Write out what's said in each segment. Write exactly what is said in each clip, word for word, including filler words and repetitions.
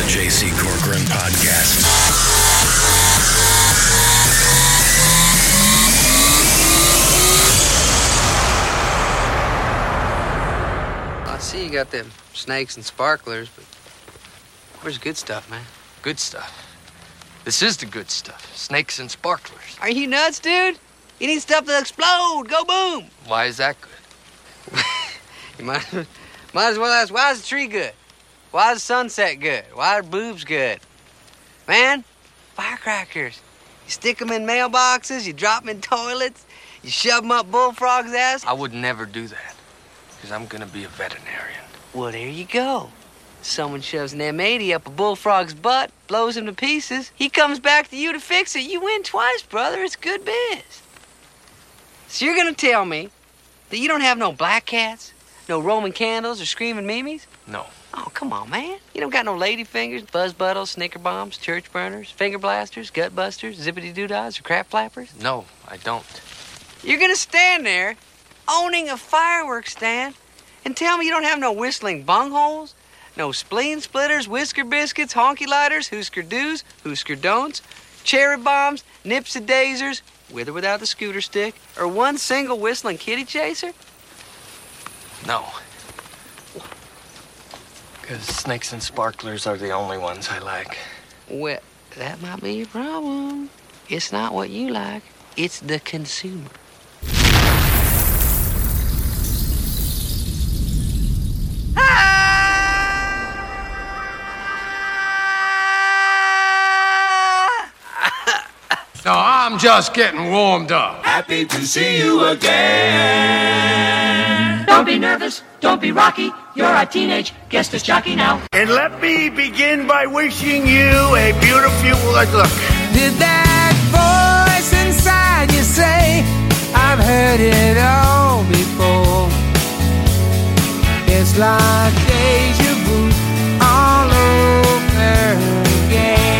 J C Corcoran Podcast. I see you got them snakes and sparklers, but where's the good stuff, man? Good stuff. This is the good stuff. Snakes and sparklers. Are you nuts, dude? You need stuff to explode. Go boom. Why is that good? You might, might as well ask, why is the tree good? Why is the sunset good? Why are boobs good? Man, firecrackers. You stick them in mailboxes, you drop them in toilets, you shove them up bullfrogs' ass. I would never do that, because I'm going to be a veterinarian. Well, there you go. Someone shoves an M eighty up a bullfrog's butt, blows him to pieces. He comes back to you to fix it. You win twice, brother. It's good biz. So you're going to tell me that you don't have no black cats, no Roman candles or screaming mimes? No. Oh, come on, man. You don't got no lady fingers, buzz buttles, snicker bombs, church burners, finger blasters, gut busters, zippity doodads, or crap flappers? No, I don't. You're going to stand there owning a fireworks stand and tell me you don't have no whistling bungholes, no spleen splitters, whisker biscuits, honky lighters, hoosker do's, hoosker don'ts, cherry bombs, nipsy daisers, with or without the scooter stick, or one single whistling kitty chaser? No. Because snakes and sparklers are the only ones I like. Well, that might be your problem. It's not what you like. It's the consumer. No, I'm just getting warmed up. Happy to see you again. Don't be nervous, don't be rocky. You're a teenage guest as jockey now. And let me begin by wishing you a beautiful look. Did that voice inside you say, I've heard it all before? It's like deja vu all over again.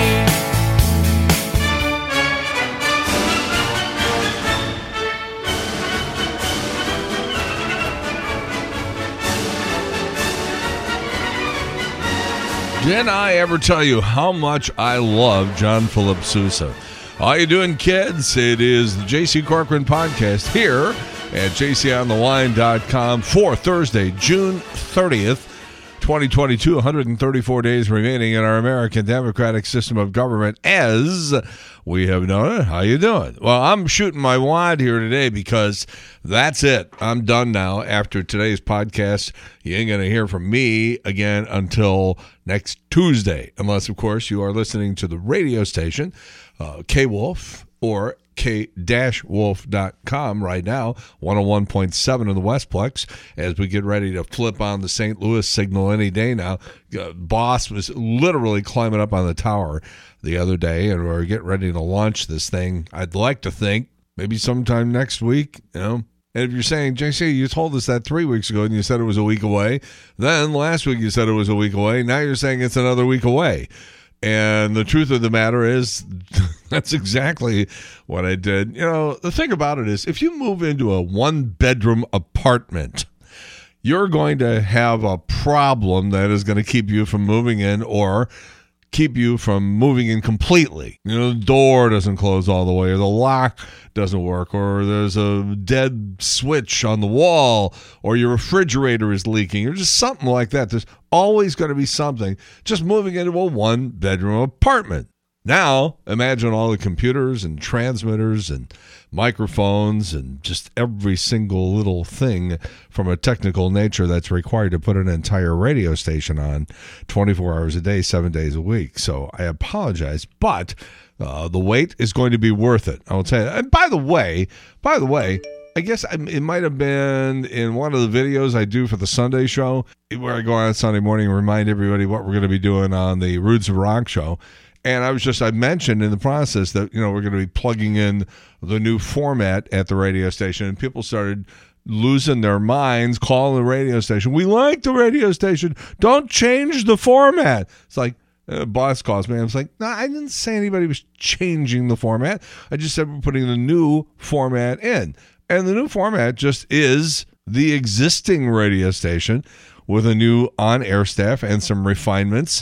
Did I ever tell you how much I love John Philip Sousa? How you doing, kids? It is the J C Corcoran Podcast here at j c on the line dot com for Thursday, June thirtieth, twenty twenty-two. one hundred thirty-four days remaining in our American democratic system of government as we have known it. How you doing? Well, I'm shooting my wad here today because that's it. I'm done now after today's podcast. You ain't going to hear from me again until next Tuesday, unless, of course, you are listening to the radio station, uh, K-Wolf or K wolf dot com right now, one oh one point seven in the Westplex, as we get ready to flip on the Saint Louis signal any day now. Uh, boss was literally climbing up on the tower the other day, and we're getting ready to launch this thing. I'd like to think maybe sometime next week, you know. And if you're saying, J C, you told us that three weeks ago and you said it was a week away. Then last week you said it was a week away. Now you're saying it's another week away. And the truth of the matter is that's exactly what I did. You know, the thing about it is if you move into a one-bedroom apartment, you're going to have a problem that is going to keep you from moving in or keep you from moving in completely. You know, the door doesn't close all the way, or the lock doesn't work, or there's a dead switch on the wall, or your refrigerator is leaking, or just something like that. There's always going to be something. Just moving into a one-bedroom apartment. Now, imagine all the computers and transmitters and microphones and just every single little thing from a technical nature that's required to put an entire radio station on twenty-four hours a day, seven days a week. So I apologize, but uh, the wait is going to be worth it. I will tell you. And by the way, by the way, I guess it might have been in one of the videos I do for the Sunday show, where I go on Sunday morning and remind everybody what we're going to be doing on the Roots of Rock show. And I was just, I mentioned in the process that, you know, we're going to be plugging in the new format at the radio station. And people started losing their minds, calling the radio station. We like the radio station. Don't change the format. It's like, uh, boss calls me. I was like, no, I didn't say anybody was changing the format. I just said we're putting the new format in. And the new format just is the existing radio station with a new on-air staff and some refinements.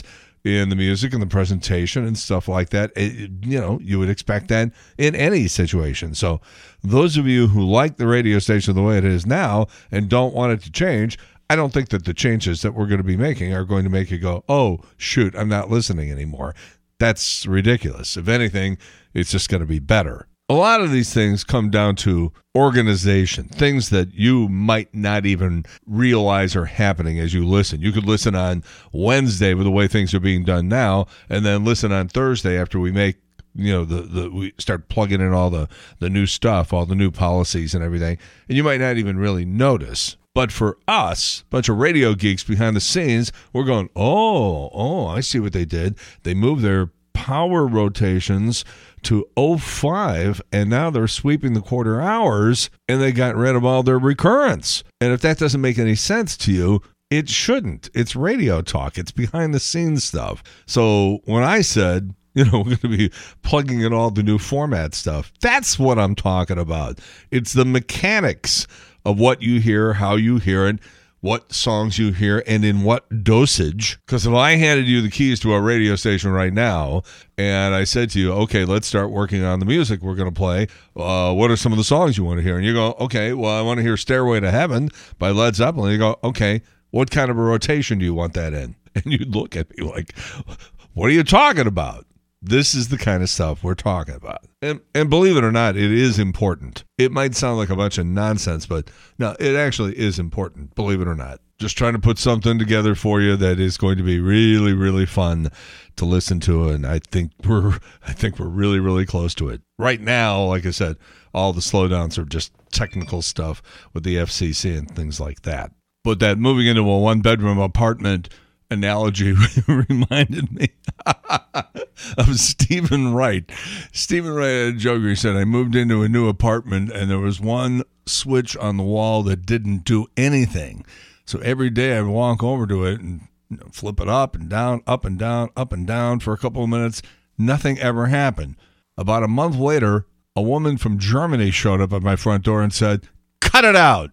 in the music and the presentation and stuff like that. It, you know, you would expect that in any situation. So those of you who like the radio station the way it is now and don't want it to change, I don't think that the changes that we're going to be making are going to make you go, oh, shoot, I'm not listening anymore. That's ridiculous. If anything, it's just going to be better. A lot of these things come down to organization, things that you might not even realize are happening as you listen. You could listen on Wednesday with the way things are being done now, and then listen on Thursday after we make, you know, the, the we start plugging in all the, the new stuff, all the new policies and everything, and you might not even really notice. But for us, a bunch of radio geeks behind the scenes, we're going, oh, oh, I see what they did. They moved their power rotations to oh five, and now they're sweeping the quarter hours, and they got rid of all their recurrence. And if that doesn't make any sense to you, it shouldn't. It's radio talk. It's behind-the-scenes stuff. So when I said, you know, we're going to be plugging in all the new format stuff, that's what I'm talking about. It's the mechanics of what you hear, how you hear it, what songs you hear, and in what dosage. Because if I handed you the keys to our radio station right now, and I said to you, okay, let's start working on the music we're going to play, uh, what are some of the songs you want to hear? And you go, okay, well, I want to hear Stairway to Heaven by Led Zeppelin. You go, okay, what kind of a rotation do you want that in? And you'd look at me like, what are you talking about? This is the kind of stuff we're talking about. And and believe it or not, it is important. It might sound like a bunch of nonsense, but no, it actually is important, believe it or not. Just trying to put something together for you that is going to be really, really fun to listen to, and I think we're I think we're really, really close to it. Right now, like I said, all the slowdowns are just technical stuff with the F C C and things like that. But that moving into a one-bedroom apartment analogy reminded me of Stephen Wright. Stephen Wright had a joke where he said, I moved into a new apartment and there was one switch on the wall that didn't do anything. So every day I'd walk over to it and you know, flip it up and down, up and down, up and down for a couple of minutes. Nothing ever happened. About a month later, a woman from Germany showed up at my front door and said, cut it out.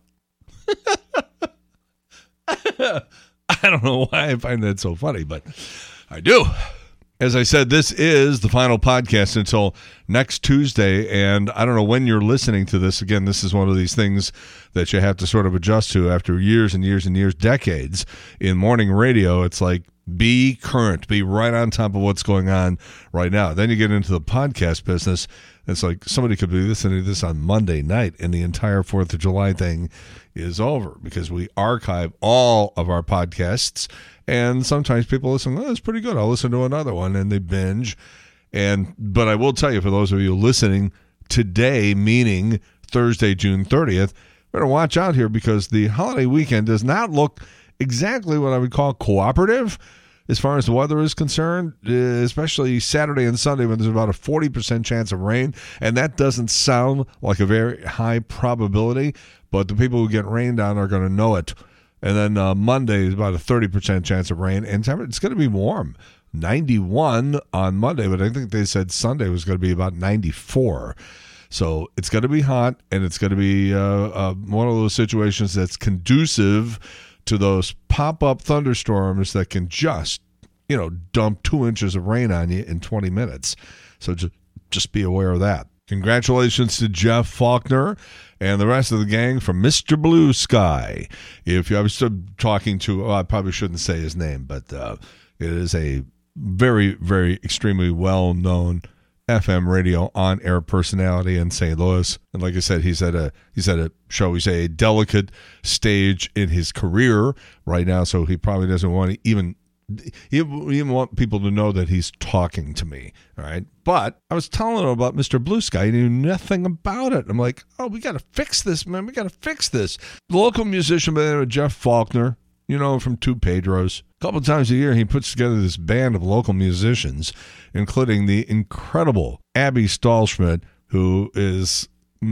I don't know why I find that so funny, but I do. As I said, this is the final podcast until next Tuesday, and I don't know when you're listening to this. Again, this is one of these things that you have to sort of adjust to after years and years and years, decades in morning radio. It's like, be current, be right on top of what's going on right now. Then you get into the podcast business. It's like somebody could be listening to this on Monday night, and the entire fourth of July thing is over because we archive all of our podcasts. And sometimes people listen, oh, that's pretty good. I'll listen to another one, and they binge. And but I will tell you, for those of you listening today, meaning Thursday, June thirtieth, better watch out here because the holiday weekend does not look exactly what I would call cooperative as far as the weather is concerned, especially Saturday and Sunday when there's about a forty percent chance of rain. And that doesn't sound like a very high probability, but the people who get rained on are going to know it. And then uh, Monday is about a thirty percent chance of rain. And it's going to be warm. ninety-one on Monday, but I think they said Sunday was going to be about ninety-four. So it's going to be hot, and it's going to be uh, uh, one of those situations that's conducive to those pop-up thunderstorms that can just, you know, dump two inches of rain on you in twenty minutes. So just, just be aware of that. Congratulations to Jeff Faulkner and the rest of the gang from Mister Blue Sky. If you, I was talking to, oh, I probably shouldn't say his name, but uh, it is a very, very extremely well-known F M radio on-air personality in Saint Louis. And like I said, he's at a he's at a shall we say a delicate stage in his career right now, so he probably doesn't want to even he even want people to know that he's talking to me. All right. But I was telling him about Mister Blue Sky. He knew nothing about it. I'm like, oh, we gotta fix this, man. We gotta fix this. The local musician by the name of Jeff Faulkner, you know, from Two Pedros. A couple times a year, he puts together this band of local musicians, including the incredible Abby Stahlschmidt, who is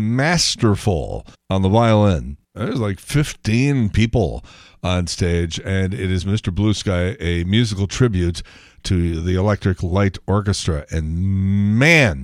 masterful on the violin. There's like fifteen people on stage, and it is Mister Blue Sky, a musical tribute to the Electric Light Orchestra. And man,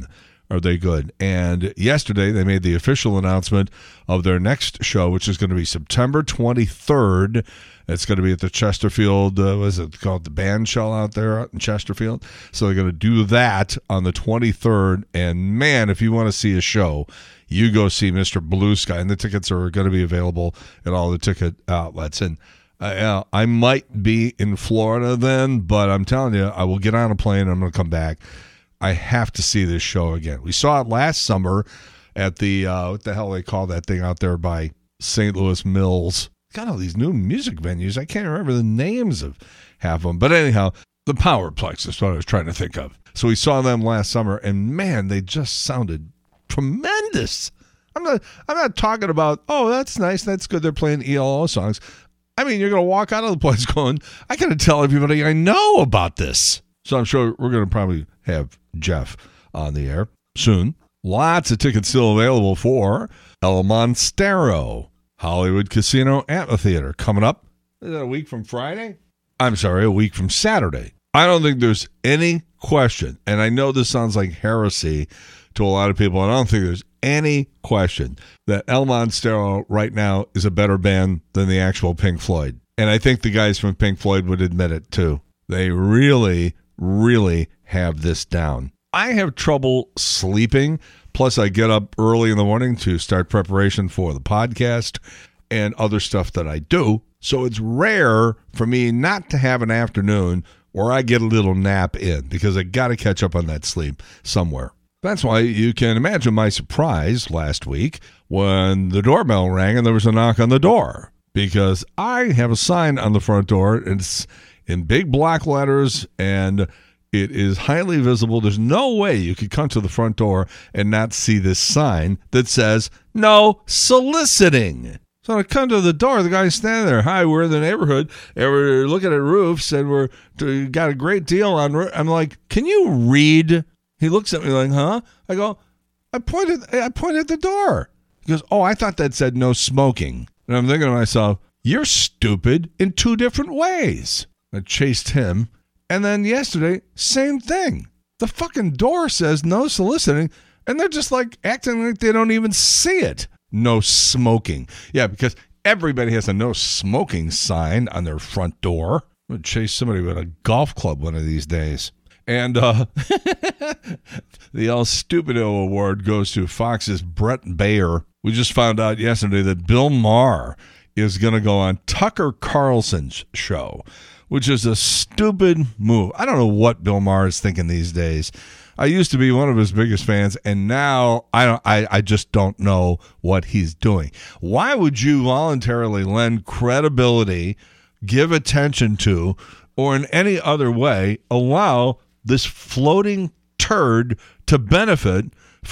are they good. And yesterday they made the official announcement of their next show, which is going to be September twenty-third. It's going to be at the Chesterfield, uh, what is it called, the band shell out there out in Chesterfield. So they're going to do that on the twenty-third. And man, if you want to see a show, you go see Mister Blue Sky. And the tickets are going to be available at all the ticket outlets. And uh, I might be in Florida then, but I'm telling you, I will get on a plane and I'm going to come back. I have to see this show again. We saw it last summer at the, uh, what the hell they call that thing out there by Saint Louis Mills. Got all these new music venues. I can't remember the names of half of them. But anyhow, the Powerplex is what I was trying to think of. So we saw them last summer, and man, they just sounded tremendous. I'm not I'm not talking about, oh, that's nice, that's good, they're playing E L O songs. I mean, you're going to walk out of the place going, I got to tell everybody I know about this. So I'm sure we're going to probably have Jeff on the air soon. Lots of tickets still available for El Monstero Hollywood Casino Amphitheater coming up. Is that a week from Friday? I'm sorry, a week from Saturday. I don't think there's any question, and I know this sounds like heresy to a lot of people, and I don't think there's any question that El Monstero right now is a better band than the actual Pink Floyd. And I think the guys from Pink Floyd would admit it too. They really, really have this down. I have trouble sleeping. Plus, I get up early in the morning to start preparation for the podcast and other stuff that I do. So it's rare for me not to have an afternoon where I get a little nap in because I got to catch up on that sleep somewhere. That's why you can imagine my surprise last week when the doorbell rang and there was a knock on the door, because I have a sign on the front door. It's in big black letters and it is highly visible. There's no way you could come to the front door and not see this sign that says no soliciting. So I come to the door, the guy's standing there. Hi, we're in the neighborhood, and we're looking at roofs, and we're we got a great deal on roof. I'm like, can you read? He looks at me like, huh? I go, I pointed, I pointed at the door. He goes, oh, I thought that said no smoking. And I'm thinking to myself, you're stupid in two different ways. I chased him. And then yesterday, same thing. The fucking door says no soliciting, and they're just like acting like they don't even see it. No smoking. Yeah, because everybody has a no smoking sign on their front door. I'm going to chase somebody with a golf club one of these days. And uh, the El Stupido Award goes to Fox's Brett Baer. We just found out yesterday that Bill Maher is going to go on Tucker Carlson's show, which is a stupid move. I don't know what Bill Maher is thinking these days. I used to be one of his biggest fans, and now I don't. I, I just don't know what he's doing. Why would you voluntarily lend credibility, give attention to, or in any other way allow this floating turd to benefit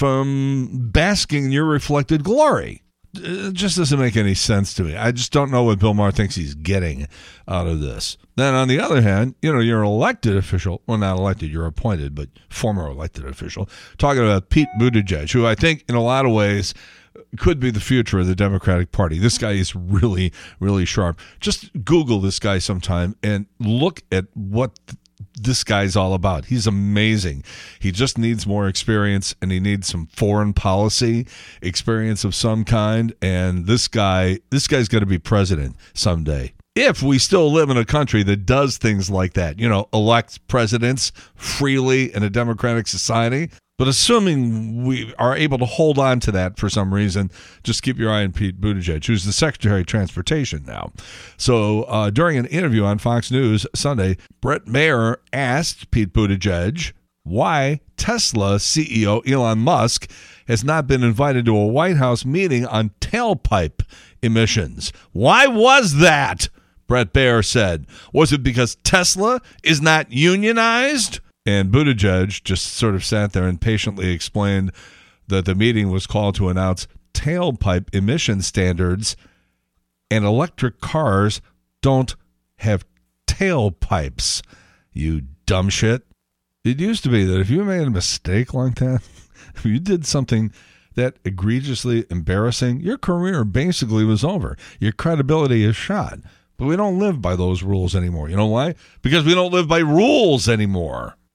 from basking in your reflected glory? It just doesn't make any sense to me. I just don't know what Bill Maher thinks he's getting out of this. Then on the other hand, you know, you're an elected official. Well, not elected, you're appointed, but former elected official. Talking about Pete Buttigieg, who I think in a lot of ways could be the future of the Democratic Party. This guy is really, really sharp. Just Google this guy sometime and look at what this guy's all about. He's amazing. He just needs more experience, and he needs some foreign policy experience of some kind. And this guy, this guy's going to be president someday. If we still live in a country that does things like that, you know, elects presidents freely in a democratic society. But assuming we are able to hold on to that for some reason, just keep your eye on Pete Buttigieg, who's the Secretary of Transportation now. So uh, during an interview on Fox News Sunday, Brett Baer asked Pete Buttigieg why Tesla C E O Elon Musk has not been invited to a White House meeting on tailpipe emissions. Why was that? Brett Baer said. Was it because Tesla is not unionized? And Buttigieg just sort of sat there and patiently explained that the meeting was called to announce tailpipe emission standards, and electric cars don't have tailpipes, you dumb shit. It used to be that if you made a mistake like that, if you did something that egregiously embarrassing, your career basically was over. Your credibility is shot. But we don't live by those rules anymore. You know why? Because we don't live by rules anymore.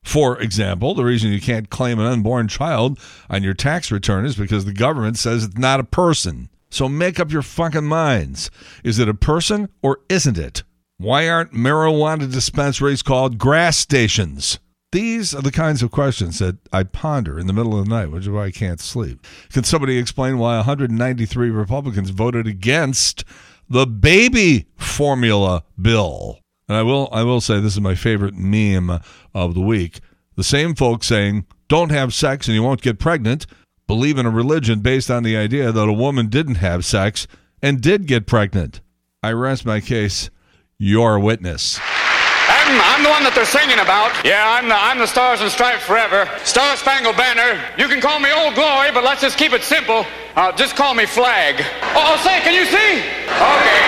For example, the reason you can't claim an unborn child on your tax return is because the government says it's not a person. So make up your fucking minds. Is it a person or isn't it? Why aren't marijuana dispensaries called grass stations? These are the kinds of questions that I ponder in the middle of the night, which is why I can't sleep. Can somebody explain why one hundred ninety-three Republicans voted against the baby formula bill? And I will I will say this is my favorite meme of the week. The same folks saying, don't have sex and you won't get pregnant, believe in a religion based on the idea that a woman didn't have sex and did get pregnant. I rest my case. You're a witness. I'm, I'm the one that they're singing about. Yeah, I'm the, I'm the Stars and Stripes forever. Star Spangled Banner. You can call me Old Glory, but let's just keep it simple. Uh, just call me Flag. Oh, say, can you see? Okay.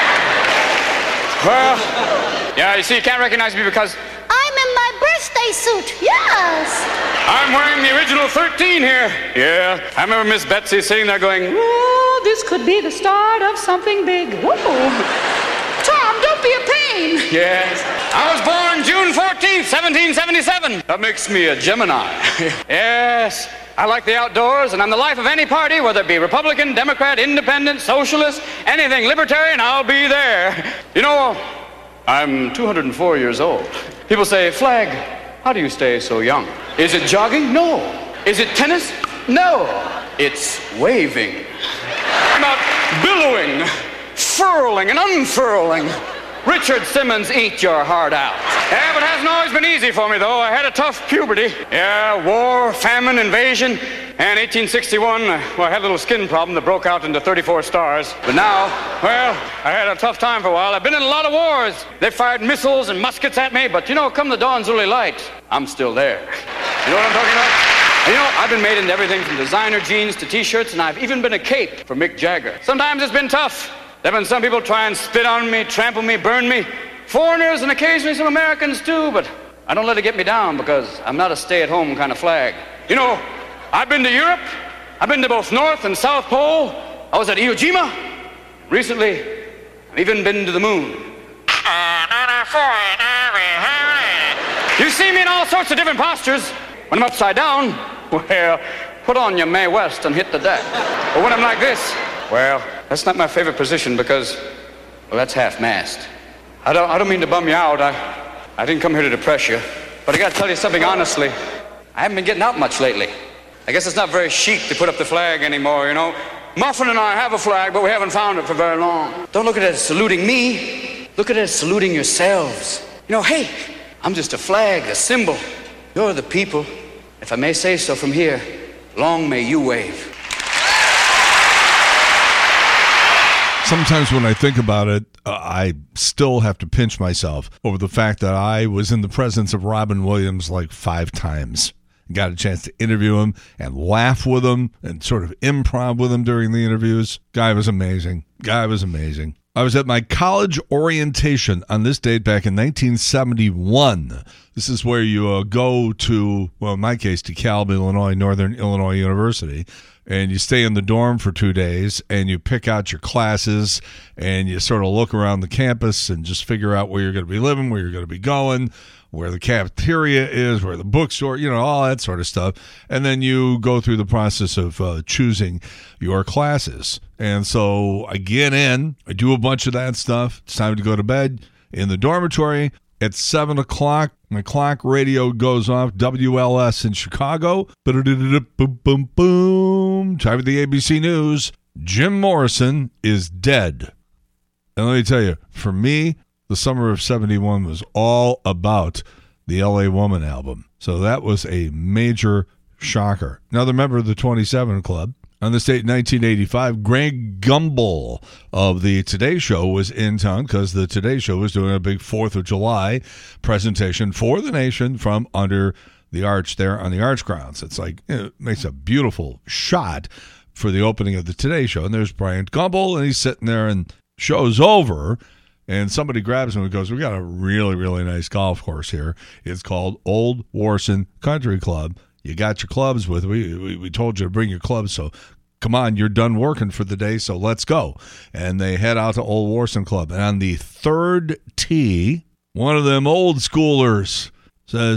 Well, yeah, you see, you can't recognize me because I'm in my birthday suit, yes. I'm wearing the original thirteen here. Yeah, I remember Miss Betsy sitting there going, Oh, this could be the start of something big. Whoa. Tom, don't be a pain. yes. I was born June fourteenth, seventeen seventy-seven. That makes me a Gemini. yes. I like the outdoors, and I'm the life of any party, whether it be Republican, Democrat, Independent, Socialist, anything libertarian, I'll be there. You know, I'm two hundred four years old. People say, Flag, how do you stay so young? Is it jogging? No. Is it tennis? No. It's waving. Not billowing, furling and unfurling. Richard Simmons, eat your heart out. Yeah, but it hasn't always been easy for me, though. I had a tough puberty. Yeah, war, famine, invasion. And eighteen sixty-one, well, I had a little skin problem that broke out into thirty-four stars. But now, well, I had a tough time for a while. I've been in a lot of wars. They fired missiles and muskets at me, but you know, come the dawn's early light, I'm still there. You know what I'm talking about? And you know, I've been made into everything from designer jeans to T-shirts, and I've even been a cape for Mick Jagger. Sometimes it's been tough. There have been some people try and spit on me, trample me, burn me. Foreigners and occasionally some Americans too, but I don't let it get me down because I'm not a stay-at-home kind of flag. You know, I've been to Europe. I've been to both North and South Pole. I was at Iwo Jima. Recently, I've even been to the moon. You see me in all sorts of different postures. When I'm upside down, well, put on your Mae West and hit the deck. But when I'm like this, well, that's not my favorite position because, well, that's half-mast. I don't, I don't mean to bum you out. I, I didn't come here to depress you. But I got to tell you something honestly. I haven't been getting out much lately. I guess it's not very chic to put up the flag anymore, you know. Muffin and I have a flag, but we haven't found it for very long. Don't look at it as saluting me. Look at it as saluting yourselves. You know, hey, I'm just a flag, a symbol. You're the people. If I may say so from here, long may you wave. Sometimes when I think about it, uh, I still have to pinch myself over the fact that I was in the presence of Robin Williams like five times. Got a chance to interview him and laugh with him and sort of improv with him during the interviews. Guy was amazing. Guy was amazing. I was at my college orientation on this date back in nineteen seventy-one. This is where you uh, go to, well, in my case, DeKalb, Illinois, Northern Illinois University, and you stay in the dorm for two days, and you pick out your classes, and you sort of look around the campus and just figure out where you're going to be living, where you're going to be going, where the cafeteria is, where the bookstore, you know, all that sort of stuff. And then you go through the process of uh, choosing your classes. And so I get in, I do a bunch of that stuff. It's time to go to bed. In the dormitory at seven o'clock, my clock radio goes off, W L S in Chicago. Boom, boom, boom. Time for the A B C News. Jim Morrison is dead. And let me tell you, for me, the summer of seventy-one was all about the L A Woman album. So that was a major shocker. Another member of the twenty-seven Club. On this date in nineteen eighty-five, Greg Gumbel of the Today Show was in town because the Today Show was doing a big fourth of July presentation for the nation from under the arch there on the arch grounds. It's like, it makes a beautiful shot for the opening of the Today Show. And there's Brian Gumbel, and he's sitting there, and show's over. And somebody grabs him and goes, we got a really, really nice golf course here. It's called Old Warson Country Club. You got your clubs with we, we we told you to bring your clubs, so come on, you're done working for the day, so let's go. And they head out to Old Warson Club. And on the third tee, one of them old schoolers says,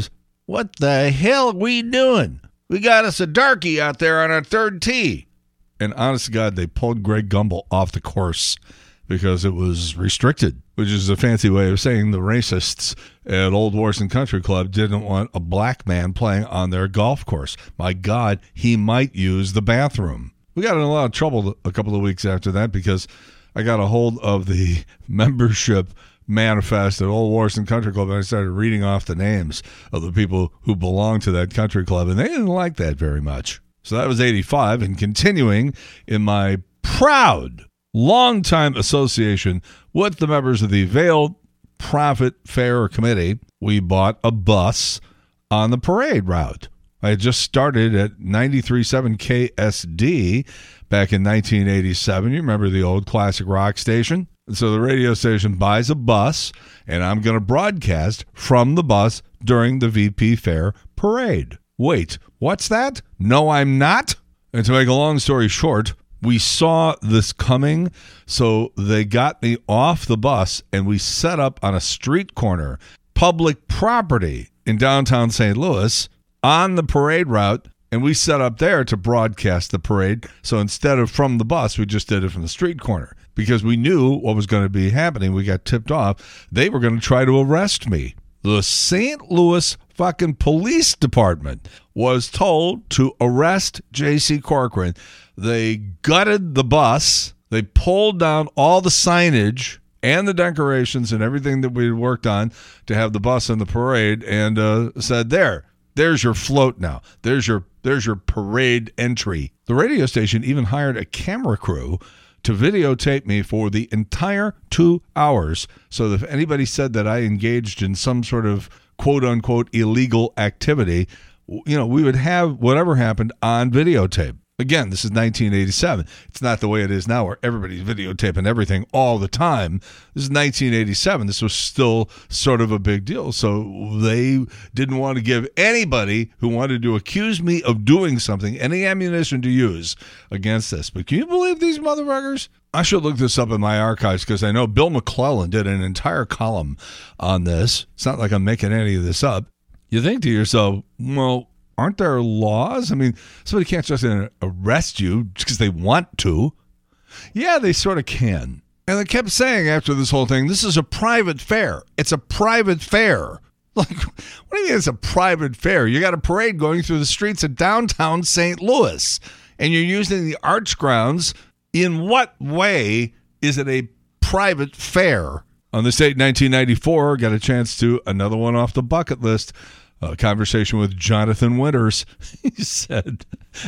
what the hell are we doing? We got us a darky out there on our third tee. And honest to God, they pulled Greg Gumbel off the course because it was restricted, which is a fancy way of saying the racists at Old Warson Country Club didn't want a black man playing on their golf course. My God, he might use the bathroom. We got in a lot of trouble a couple of weeks after that because I got a hold of the membership manifest at Old Warson Country Club, and I started reading off the names of the people who belong to that country club, and they didn't like that very much. So that was eighty-five, and continuing in my proud, long-time association with the members of the Vail Profit Fair Committee, we bought a bus on the parade route. I had just started at ninety-three point seven K S D back in nineteen eighty-seven. You remember the old classic rock station? And so the radio station buys a bus, and I'm going to broadcast from the bus during the V P Fair parade. Wait, what's that? No, I'm not. And to make a long story short, we saw this coming, so they got me off the bus, and we set up on a street corner, public property in downtown Saint Louis, on the parade route, and we set up there to broadcast the parade. So instead of from the bus, we just did it from the street corner because we knew what was going to be happening. We got tipped off. They were going to try to arrest me. The Saint Louis fucking police department was told to arrest J C Corcoran. They gutted the bus. They pulled down all the signage and the decorations and everything that we had worked on to have the bus in the parade, and uh, said, there, there's your float now. There's your there's your parade entry. The radio station even hired a camera crew to videotape me for the entire two hours so that if anybody said that I engaged in some sort of quote-unquote illegal activity, you know, we would have whatever happened on videotape. Again, this is nineteen eighty-seven. It's not the way it is now where everybody's videotaping everything all the time. This is nineteen eighty-seven. This was still sort of a big deal. So they didn't want to give anybody who wanted to accuse me of doing something any ammunition to use against this. But can you believe these motherfuckers? I should look this up in my archives because I know Bill McClellan did an entire column on this. It's not like I'm making any of this up. You think to yourself, well, aren't there laws? I mean, somebody can't just arrest you just because they want to. Yeah, they sort of can. And they kept saying after this whole thing, this is a private fair. It's a private fair. Like, what do you mean it's a private fair? You got a parade going through the streets of downtown Saint Louis, and you're using the arch grounds. In what way is it a private fair? On this date, nineteen ninety-four, got a chance to another one off the bucket list. A conversation with Jonathan Winters. He said,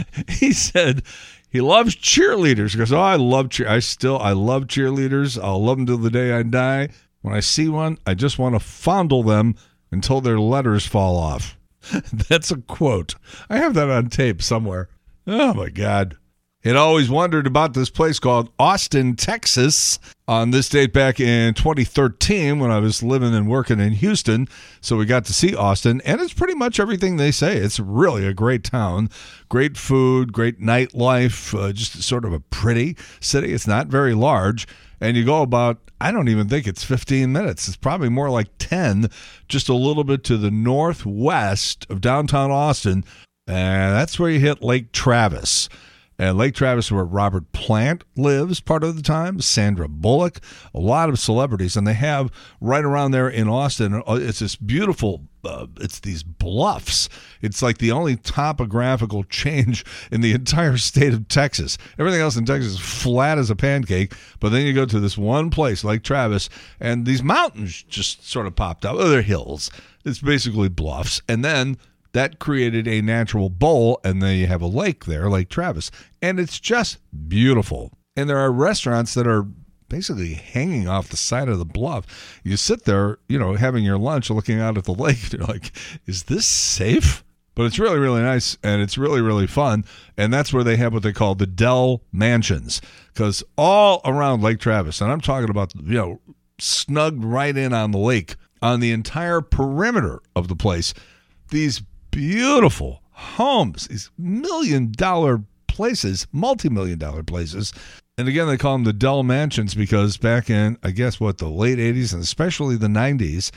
he said he loves cheerleaders. He goes, oh, I love cheer. I still, I love cheerleaders. I'll love them till the day I die. When I see one, I just want to fondle them until their letters fall off. That's a quote. I have that on tape somewhere. Oh my God. Had always wondered about this place called Austin, Texas, on this date back in twenty thirteen when I was living and working in Houston. So we got to see Austin, and it's pretty much everything they say. It's really a great town, great food, great nightlife, uh, just sort of a pretty city. It's not very large, and you go about, I don't even think it's fifteen minutes. It's probably more like ten, just a little bit to the northwest of downtown Austin, and that's where you hit Lake Travis. And Lake Travis, where Robert Plant lives part of the time, Sandra Bullock, a lot of celebrities. And they have right around there in Austin, it's this beautiful, uh, it's these bluffs. It's like the only topographical change in the entire state of Texas. Everything else in Texas is flat as a pancake. But then you go to this one place, Lake Travis, and these mountains just sort of popped up. Oh, they're hills. It's basically bluffs. And then that created a natural bowl, and then you have a lake there, Lake Travis. And it's just beautiful. And there are restaurants that are basically hanging off the side of the bluff. You sit there, you know, having your lunch, looking out at the lake, and you're like, is this safe? But it's really, really nice, and it's really, really fun. And that's where they have what they call the Dell Mansions. Because all around Lake Travis, and I'm talking about, you know, snugged right in on the lake, on the entire perimeter of the place, these beautiful homes, these million dollar places, multi-million dollar places. And again, they call them the Dell Mansions because back in, I guess, what, the late eighties and especially the nineties,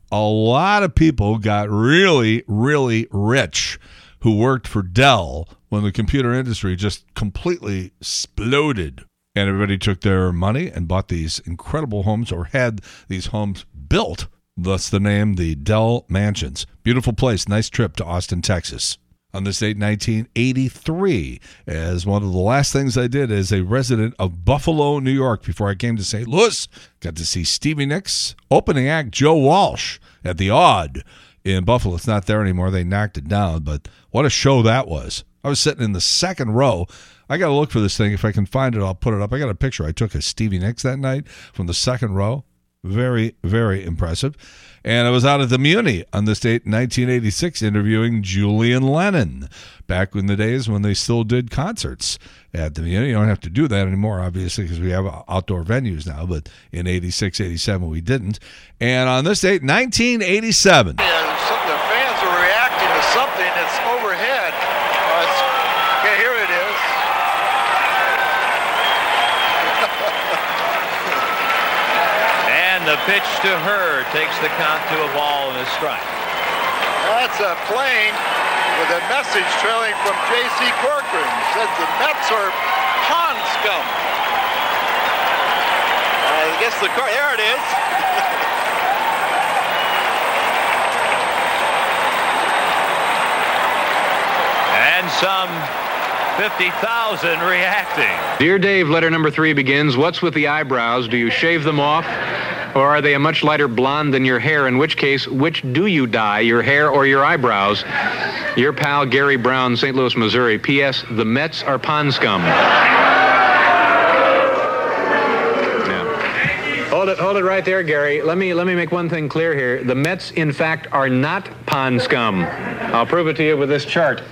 a lot of people got really, really rich who worked for Dell when the computer industry just completely exploded. And everybody took their money and bought these incredible homes or had these homes built. Thus the name, the Dell Mansions. Beautiful place. Nice trip to Austin, Texas. On this date, nineteen eighty-three, as one of the last things I did as a resident of Buffalo, New York, before I came to Saint Louis, got to see Stevie Nicks, opening act Joe Walsh at the Odd in Buffalo. It's not there anymore. They knocked it down, but what a show that was. I was sitting in the second row. I got to look for this thing. If I can find it, I'll put it up. I got a picture I took of Stevie Nicks that night from the second row. Very, very impressive. And I was out at the Muni on this date, nineteen eighty-six, interviewing Julian Lennon, back in the days when they still did concerts at the Muni. You don't have to do that anymore, obviously, because we have outdoor venues now, but in eighty-six, eighty-seven, we didn't. And on this date, nineteen eighty-seven. Yeah, some of the fans are reacting to something that's overhead. Uh, it's, okay, here it is. The pitch to her takes the count to a ball and a strike. That's a plane with a message trailing from J C Corcoran. It says the Mets are pond scum. Uh, I guess the car, there it is. And some fifty thousand reacting. Dear Dave, letter number three begins, what's with the eyebrows? Do you shave them off? Or are they a much lighter blonde than your hair? In which case, which do you dye, your hair or your eyebrows? Your pal, Gary Brown, Saint Louis, Missouri. P S. The Mets are pond scum. Yeah. Hold it, hold it right there, Gary. Let me, let me make one thing clear here. The Mets, in fact, are not pond scum. I'll prove it to you with this chart.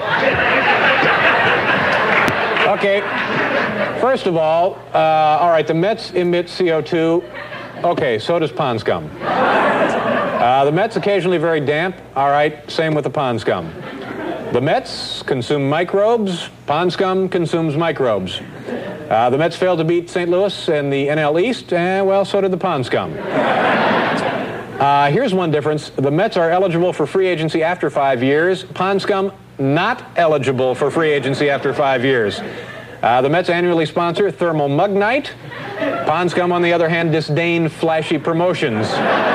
Okay. First of all, uh, all right, the Mets emit C O two. Okay, so does pond scum. Uh, the Mets occasionally very damp. All right, same with the pond scum. The Mets consume microbes. Pond scum consumes microbes. Uh, the Mets failed to beat Saint Louis in the N L East, and, well, so did the pond scum. Uh, here's one difference. The Mets are eligible for free agency after five years. Pond scum not eligible for free agency after five years. Uh, the Mets annually sponsor Thermal Mug Night. Pond scum, on the other hand, disdain flashy promotions.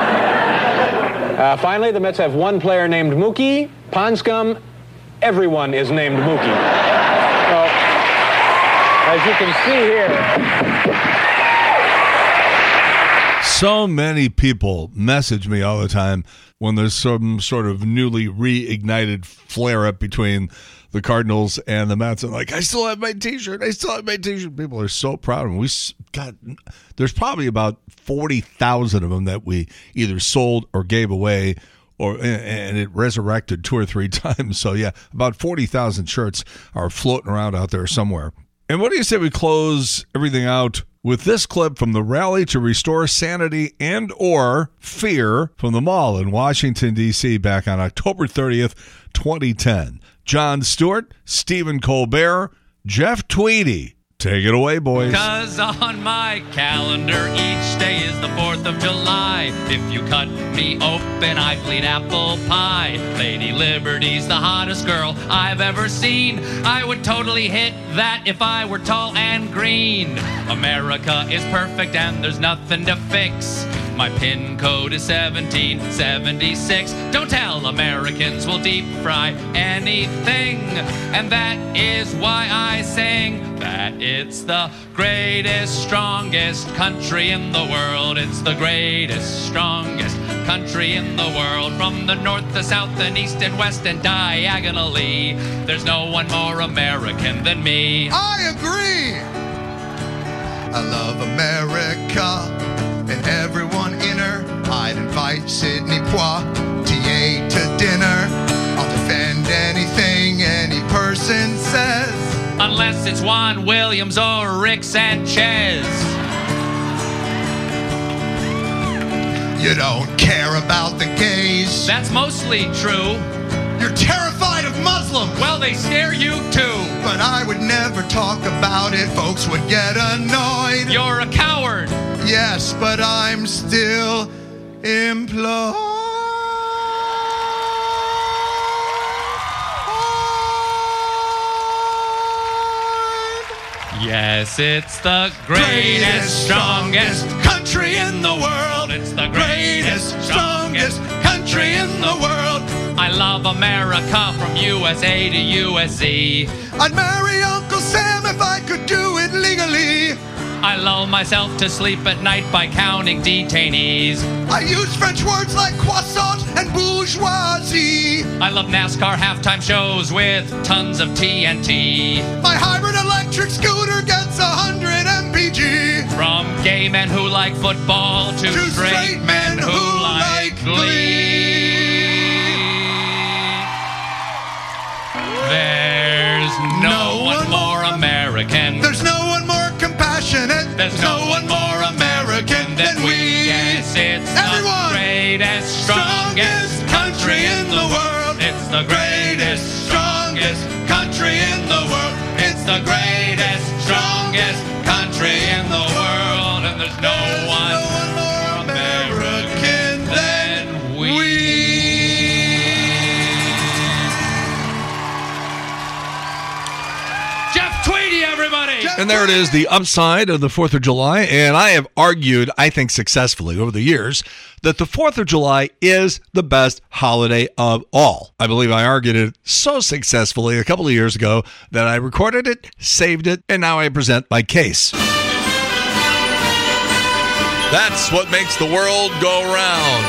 Uh, finally, the Mets have one player named Mookie. Pond scum, everyone is named Mookie. So, as you can see here... So many people message me all the time when there's some sort of newly reignited flare-up between the Cardinals and the Mets. I'm like, I still have my T-shirt. I still have my T-shirt. People are so proud of them. We got, there's probably about forty thousand of them that we either sold or gave away, or and it resurrected two or three times. So, yeah, about forty thousand shirts are floating around out there somewhere. And what do you say we close everything out with this clip from the rally to restore sanity and or fear from the mall in Washington, D C back on October thirtieth, twenty ten. Jon Stewart, Stephen Colbert, Jeff Tweedy. Take it away, boys. 'Cause on my calendar each day is the fourth of July. If you cut me open, I bleed apple pie. Lady Liberty's the hottest girl I've ever seen. I would totally hit that if I were tall and green. America is perfect and there's nothing to fix. My pin code is seventeen seventy-six. Don't tell Americans we'll deep fry anything. And that is why I sing that it's the greatest, strongest country in the world. It's the greatest, strongest country in the world. From the north to south and east and west and diagonally, there's no one more American than me. I agree. I love America and everyone in her. I'd invite Sidney Poitier to dinner. I'll defend anything any person says, unless it's Juan Williams or Rick Sanchez. You don't care about the gays. That's mostly true. You're terrified of Muslims. Well, they scare you too. But I would never talk about it. Folks would get annoyed. You're a coward. Yes, but I'm still employed. Yes, it's the greatest, strongest country in the world. It's the greatest, strongest country in the world. I love America from U S A to U S Z. I'd marry Uncle Sam if I could do it legally. I lull myself to sleep at night by counting detainees. I use French words like croissant and bourgeoisie. I love NASCAR halftime shows with tons of T N T. My hybrid electric scooter gets one hundred M P G. From gay men who like football to, to straight, straight men who, who like glee. There's no, no one more American. There's no one more compassionate. There's no one more American than we. Yes, it's Everyone. the greatest, strongest country in the world. It's the greatest, strongest country in the world. It's the greatest, strongest country in the world. And there's no there's one, no one more American than we. Jeff Tweedy, everybody! Jeff And there it is, the upside of the fourth of July. And I have argued, I think successfully over the years, that the fourth of July is the best holiday of all. I believe I argued it so successfully a couple of years ago that I recorded it, saved it, and now I present my case. That's what makes the world go round.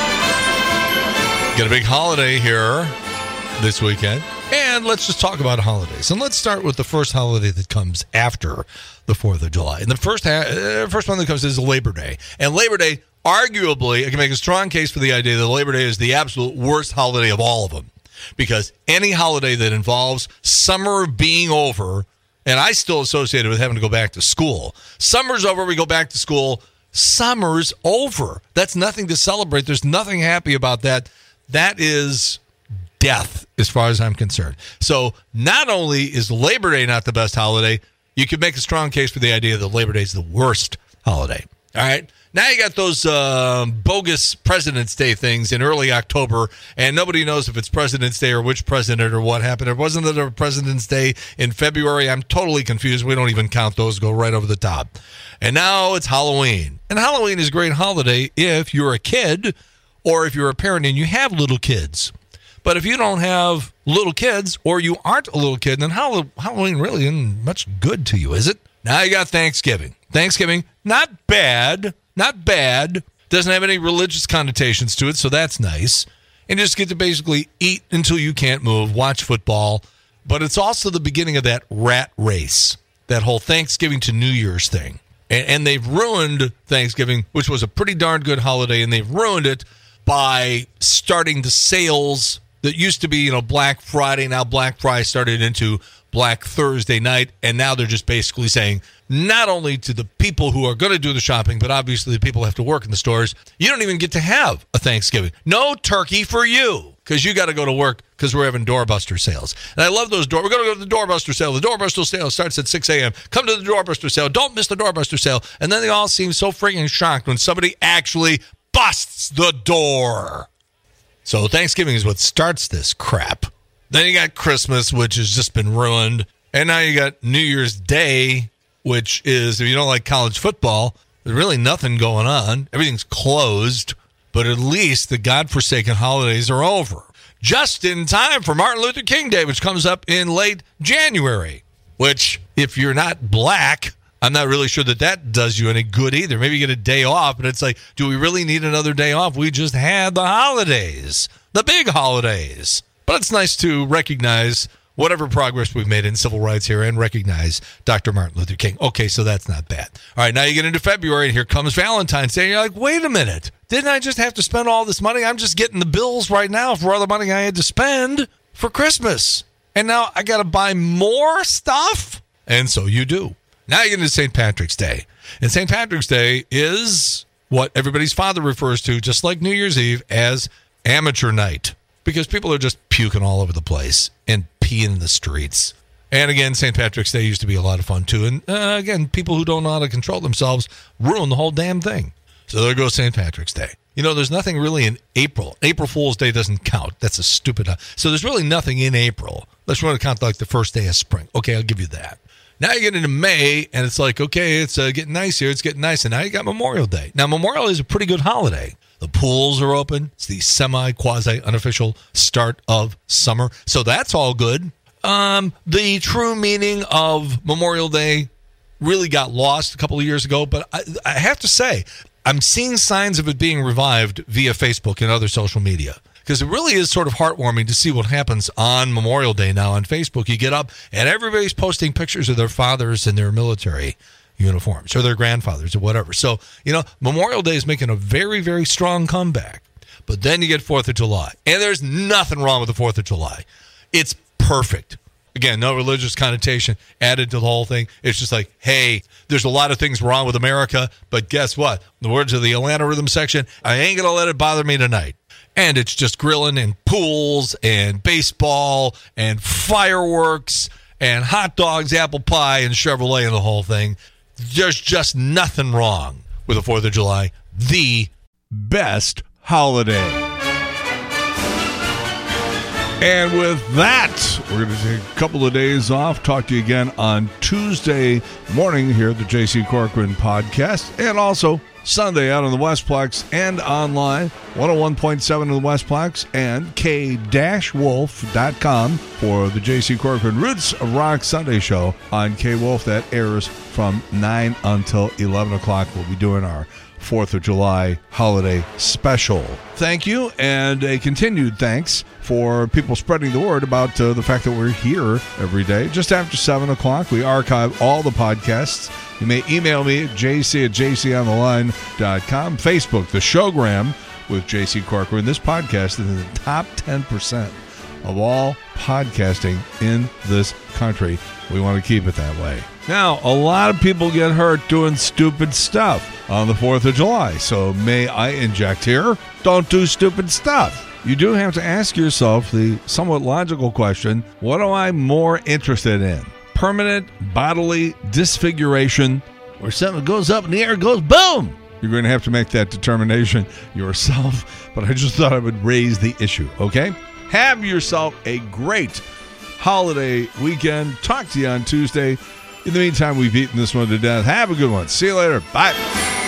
Got a big holiday here this weekend. And let's just talk about holidays. And let's start with the first holiday that comes after the fourth of July. And the first ha- uh, first one that comes is Labor Day. And Labor Day, arguably, I can make a strong case for the idea that Labor Day is the absolute worst holiday of all of them. Because any holiday that involves summer being over, and I still associate it with having to go back to school. Summer's over, we go back to school. Summer's over. That's nothing to celebrate. There's nothing happy about that. That is death, as far as I'm concerned. So not only is Labor Day not the best holiday, you could make a strong case for the idea that Labor Day is the worst holiday. All right? Now you got those uh, bogus President's Day things in early October, and nobody knows if it's President's Day or which president or what happened. There wasn't there a President's Day in February. I'm totally confused. We don't even count those. Go right over the top. And now it's Halloween. And Halloween is a great holiday if you're a kid or if you're a parent and you have little kids. But if you don't have little kids or you aren't a little kid, then Halloween really isn't much good to you, is it? Now you got Thanksgiving. Thanksgiving, not bad, not bad. Doesn't have any religious connotations to it, so that's nice. And you just get to basically eat until you can't move, watch football. But it's also the beginning of that rat race, that whole Thanksgiving to New Year's thing. And, and they've ruined Thanksgiving, which was a pretty darn good holiday, and they've ruined it by starting the sales that used to be, you know, Black Friday. Now Black Friday started into Black Thursday night, and now they're just basically saying, not only to the people who are going to do the shopping, but obviously the people who have to work in the stores, you don't even get to have a Thanksgiving. No turkey for you, because you got to go to work because we're having doorbuster sales. And I love those door. We're going to go to the doorbuster sale. The doorbuster sale starts at six a.m. Come to the doorbuster sale. Don't miss the doorbuster sale. And then they all seem so freaking shocked when somebody actually busts the door. So Thanksgiving is what starts this crap. Then you got Christmas, which has just been ruined. And now you got New Year's Day, which is, if you don't like college football, there's really nothing going on. Everything's closed. But at least the godforsaken holidays are over. Just in time for Martin Luther King Day, which comes up in late January. Which, if you're not black, I'm not really sure that that does you any good either. Maybe you get a day off, but it's like, do we really need another day off? We just had the holidays, the big holidays. But it's nice to recognize whatever progress we've made in civil rights here and recognize Doctor Martin Luther King. Okay, so that's not bad. All right, now you get into February, and here comes Valentine's Day. You're like, wait a minute. Didn't I just have to spend all this money? I'm just getting the bills right now for all the money I had to spend for Christmas. And now I got to buy more stuff? And so you do. Now you get into Saint Patrick's Day. And Saint Patrick's Day is what everybody's father refers to, just like New Year's Eve, as amateur night. Because people are just puking all over the place and peeing in the streets. And again, Saint Patrick's Day used to be a lot of fun too. And uh, again, people who don't know how to control themselves ruin the whole damn thing. So there goes Saint Patrick's Day. You know, there's nothing really in April. April Fool's Day doesn't count. That's a stupid... So there's really nothing in April. Let's want to count like the first day of spring. Okay, I'll give you that. Now you get into May, and it's like, okay, it's uh, getting nice here. It's getting nice. And now you got Memorial Day. Now, Memorial is a pretty good holiday. The pools are open. It's the semi, quasi, unofficial start of summer. So that's all good. Um, the true meaning of Memorial Day really got lost a couple of years ago. But I, I have to say, I'm seeing signs of it being revived via Facebook and other social media. Because it really is sort of heartwarming to see what happens on Memorial Day now on Facebook. You get up, and everybody's posting pictures of their fathers in their military uniforms or their grandfathers or whatever. So, you know, Memorial Day is making a very, very strong comeback. But then you get fourth of July. And there's nothing wrong with the fourth of July. It's perfect. Again, no religious connotation added to the whole thing. It's just like, hey, there's a lot of things wrong with America, but guess what? In the words of the Atlanta Rhythm section, I ain't going to let it bother me tonight. And it's just grilling and pools and baseball and fireworks and hot dogs, apple pie, and Chevrolet and the whole thing. There's just nothing wrong with the fourth of July, the best holiday. And with that, we're going to take a couple of days off. Talk to you again on Tuesday morning here at the J C Corcoran Podcast, and also Sunday out on the Westplex and online, one oh one point seven on the Westplex and k wolf dot com for the J C Corcoran Roots of Rock Sunday show on K-Wolf. That airs from nine until eleven o'clock. We'll be doing our fourth of July holiday special. Thank you, and a continued thanks for people spreading the word about uh, the fact that we're here every day. Just after seven o'clock, we archive all the podcasts. You may email me at jc at j c on the line dot com. Facebook, the Showgram with J C Corcoran. This podcast is in the top ten percent of all podcasting in this country. We want to keep it that way. Now, a lot of people get hurt doing stupid stuff on the fourth of July. So may I inject here? Don't do stupid stuff. You do have to ask yourself the somewhat logical question, what am I more interested in? Permanent bodily disfiguration, where something goes up in the air, goes boom. You're going to have to make that determination yourself, but I just thought I would raise the issue, okay? Have yourself a great holiday weekend. Talk to you on Tuesday. In the meantime, we've eaten this one to death. Have a good one. See you later. Bye.